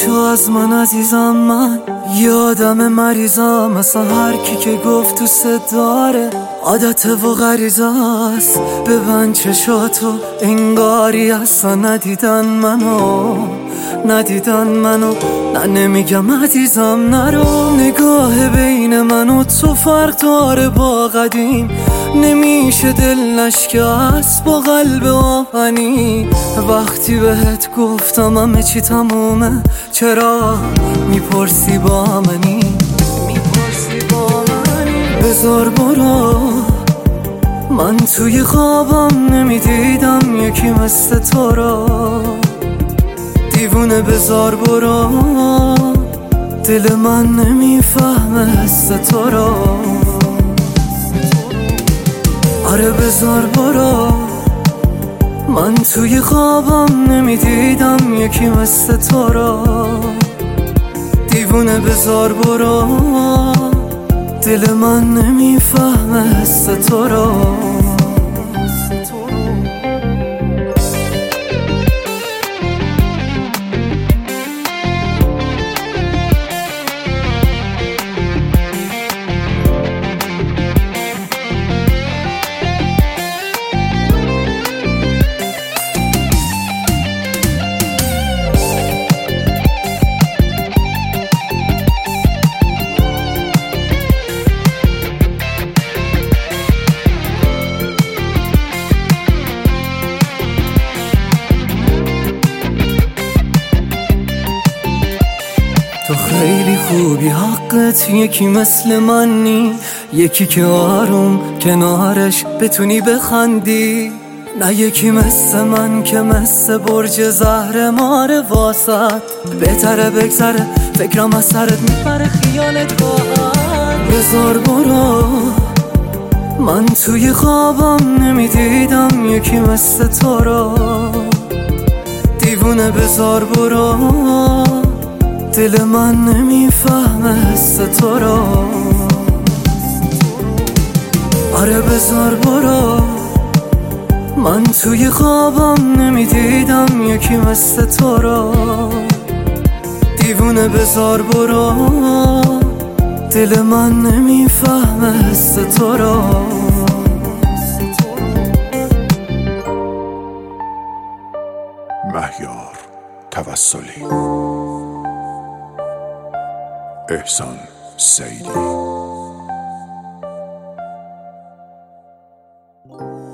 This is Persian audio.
بشو از من عزیزم، من یادم مریضم، مثلا هر کی که گفت دوست داره عادت و غریزه است. ببند چشاتو انگاری اصلا ندیدن منو، نه نمیگم عزیزم نرو. نگاه بین من و تو فرق داره با قدیم، نمیشه دل نشکست با قلب آهنی. وقتی بهت گفتم همه چی تمومه چرا میپرسی با منی؟ بذار برو، من توی خوابم نمیدیدم یکی مثل تو را. دیوونه بذار برو، دل من نمیفهمه حس تو را. آره بذار برو، من توی خوابم نمیدیدم یکی مثل تو را. دیوونه بذار برو، دل من نمیفهمه حس تو را. تو خیلی خوبی حقت، یکی مثل من نی، یکی که آروم کنارش بتونی بخندی. نه یکی مثل من که مثل برج زهر ماره واسد، بهتره بگذره فکرم از سرت میپره خیالت راحت. بذار برو، من توی خوابم نمیدیدم یکی مثل تو را. دیوونه بذار برو، دل من نمیفهمه حس تو را. آره بذار برو، من توی خوابم نمیدیدم یکی مثل تو را. دیوونه بذار برو، دل من نمیفهمه حس تو را. مهیار توسلی، احسان سیدی.